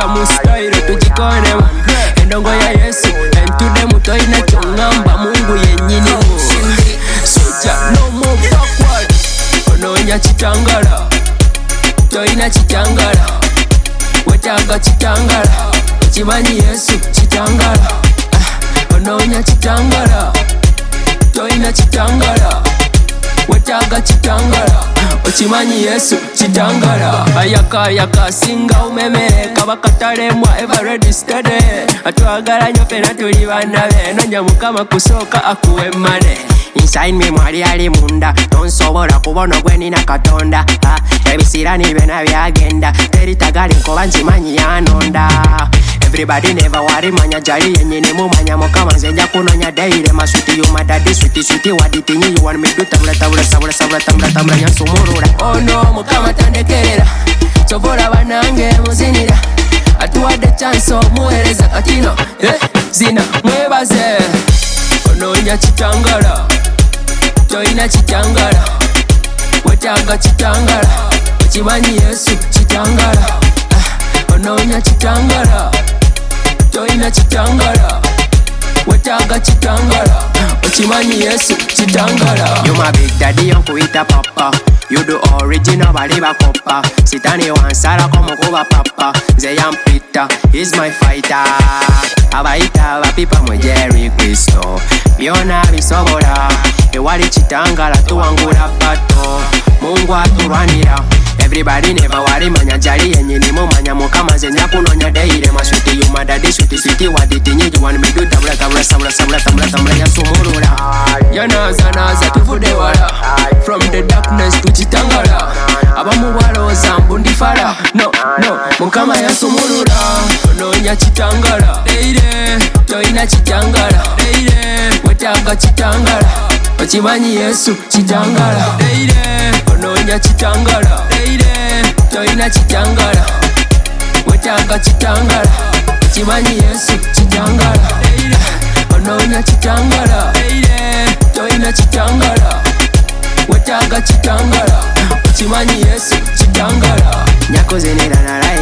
Tuka mu style tujikonemu. Endongo ya Yesu entudemu toina kyongamba Mungu yennyini mu. Soja no more backward. Onoonya kitangala toina kitangala. Wetaaga kitangala okimanyi Yesu kitangala. Onoonya kitangala toina kitangala. Wetaaga kitangala okimanyi Yesu kitangala. Ayaka singa umeme kabakatalembwa ever ready steady. Atwagala nnyo fena tuli bannabe. Nonya Mukama kusooka akuwe mmane. Inside me mwali ali munda tonsobola kubona gwe nina Katonda. Ebisira nibena byagenda teritagala nkoba nkimanyi yanonda. Everybody never worry manya jali yennyini mumanya Mukama nze nja kunonya daily maswiti you my daddy sweet waditinyi you want me to tabula tambula yansumurula. Oh no Mukama tandekerera sobola banange muzinira atuwadde chance omuweereza katino zina mwebaze. Onoonya kitangala toina kitangala. Wetaaga kitangala okimanyi Yesu kitangala. Onoonya kitangala toina kitangala. Wetaaga kitangala okimanyi Yesu kitangala. You my big daddy yonkuyita papa. You do original bali bakopa. Sitani wansala komukuba papa. Nze yampita he's my fighter. Abayita bapipa mu Jerry Kristo byona bisobola. Ewali kitangala tuwangula bato Mungu atulwanira. Everybody never worry manya jali yennyini mumanya Mukama nze nja kunonya daily maswiti you my daddy sweet waditinyi you want me to tabula tambula yansumurula. Yanaza tuvude wala from the darkness to kitangala. Abamu balowooza mbu ndi fala no Mukama yansumurula. Onoonya kitangala toina kitangala. Wetaaga kitangala okimanyi Yesu kitangala. Onoonya kitangala toina kitangala. Wetaaga kitangala okimanyi Yesu kitangala. Onoonya kitangala toina kitangala. Wetaaga kitangala okimanyi Yesu kitangala. Nyakoze nera